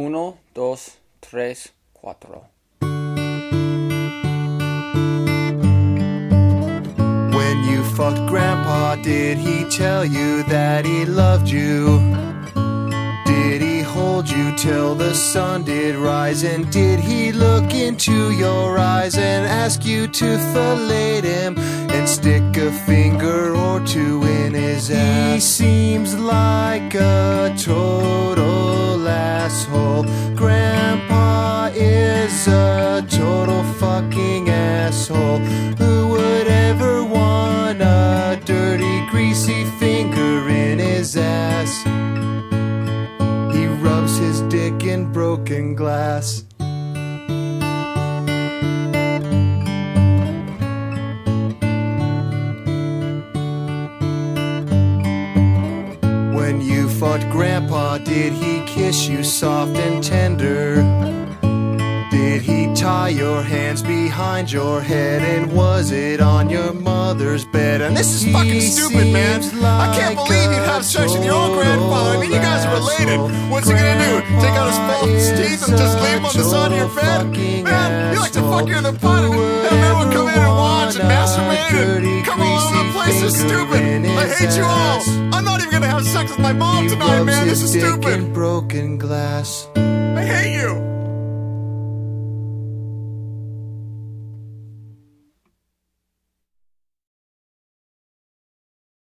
1, 2, 3, 4. When you fucked Grandpa, did he tell you that he loved you? Did he hold you till the sun did rise? And did he look into your eyes and ask you to fillet him and stick a finger or two in his ass? He seems like a total asshole. Grandpa is a total fucking asshole. Who would ever want a dirty, greasy finger in his ass? He rubs his dick in broken glass. When you fought Grandpa, did he kiss you soft and tender? Did he tie your hands behind your head? And was it on your mother's bed? And This is fucking stupid, man. I can't believe you'd have sex with your own grandfather. I mean, you guys are related. What's he gonna do? Take out his false teeth and just leave him on the side of your bed? Man, you like to fuck you in the pot and have everyone come in and watch and masturbate and come all over the place. This is stupid. I hate you all. I'm not even gonna have sex with my mom tonight, man. This is stupid. Broken glass. I hate you.